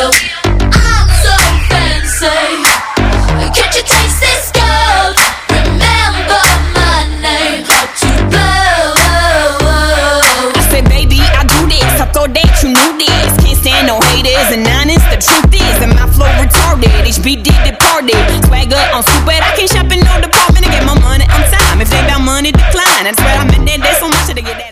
yo. I'm so fancy. Can't you taste this gold? Remember my name. How to blow. I said, baby, I do this. I thought that you knew this. Can't stand no haters and honest. The truth is, and my flow retarded. HBD departed. Swagger on stupid. I can't shop in no department to get my money on time. If they got money, decline. That's where I meant that there's so much to get that.